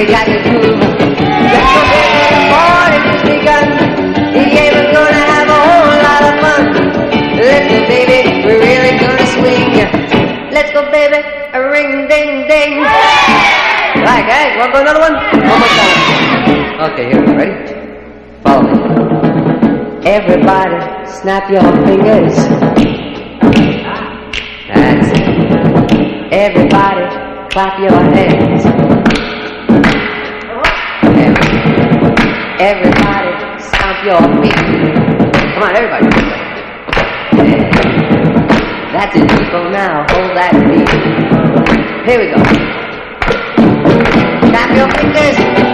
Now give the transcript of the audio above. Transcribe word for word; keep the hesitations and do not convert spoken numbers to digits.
really got to groove. Let's go, baby, the party's just begun. Yeah, we're gonna have a whole lot of fun. Let's go, baby, we're really gonna swing. Let's go, baby, a ring, ding, ding. Right, guys, want to go another one? One more time. Okay, here we go. Ready? Follow me. Everybody, snap your fingers. That's it. Everybody, clap your hands. Everybody, stomp your feet. Come on, everybody. Yeah. That's it, people. Now hold that beat. Here we go. Snap your fingers.